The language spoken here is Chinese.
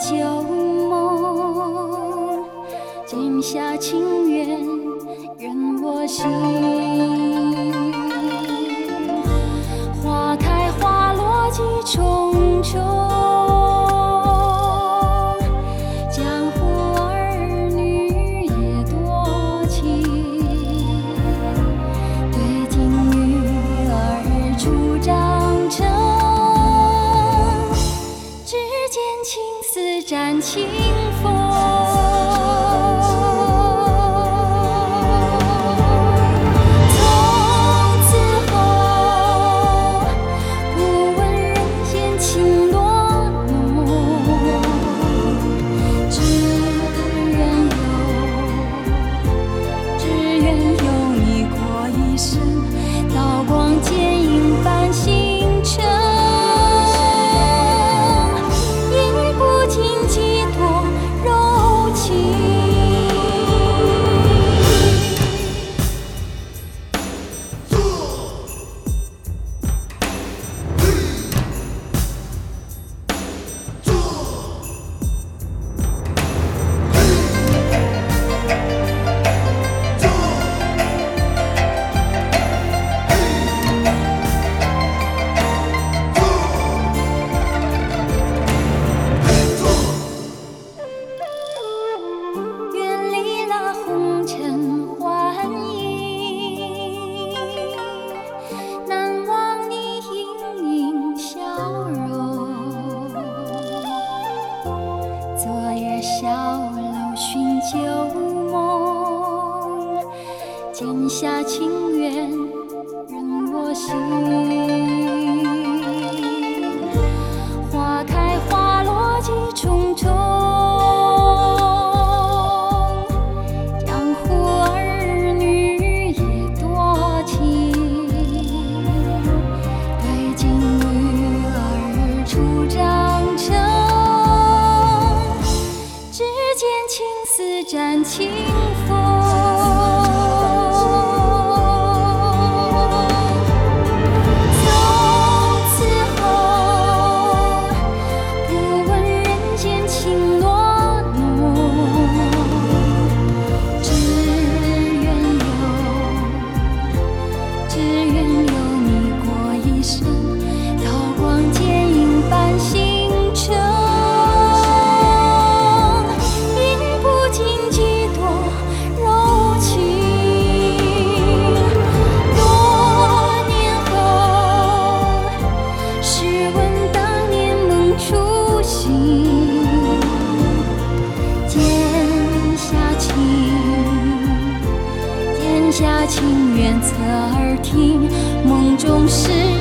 旧梦，剪下情缘任我行。花开花落几重重，江湖儿女也多情。对镜女儿初长成，只见青丝沾清风。小楼寻旧梦，剪下情缘任我行。花开花落几重重，江湖儿女也多情。对镜女儿初长成，青丝沾清风。从此后，不问人间情落浓，只愿有你过一生，刀光剑影伴星辰。剪下情缘侧耳听，梦中事